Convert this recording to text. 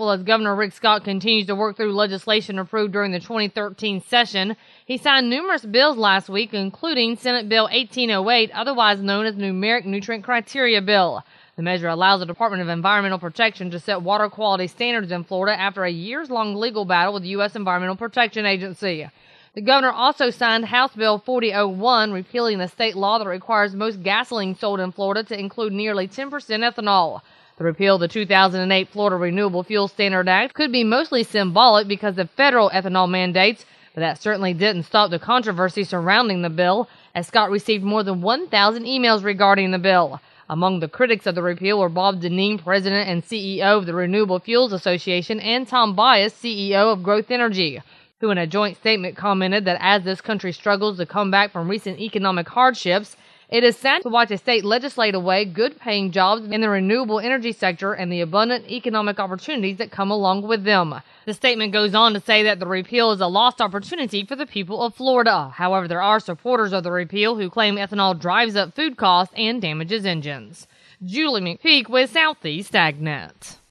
hopeful as Governor Rick Scott continues to work through legislation approved during the 2013 session. He signed numerous bills last week, including Senate Bill 1808, otherwise known as Numeric Nutrient Criteria Bill. The measure allows the Department of Environmental Protection to set water quality standards in Florida after a years-long legal battle with the U.S. Environmental Protection Agency. The governor also signed House Bill 4001, repealing the state law that requires most gasoline sold in Florida to include nearly 10% ethanol. The repeal of the 2008 Florida Renewable Fuel Standard Act could be mostly symbolic because of federal ethanol mandates, but that certainly didn't stop the controversy surrounding the bill, as Scott received more than 1,000 emails regarding the bill. Among the critics of the repeal were Bob Dineen, president and CEO of the Renewable Fuels Association, and Tom Bias, CEO of Growth Energy, who in a joint statement commented that as this country struggles to come back from recent economic hardships, it is sad to watch a state legislate away good-paying jobs in the renewable energy sector and the abundant economic opportunities that come along with them. The statement goes on to say that the repeal is a lost opportunity for the people of Florida. However, there are supporters of the repeal who claim ethanol drives up food costs and damages engines. Julie McPeak with Southeast AgNet.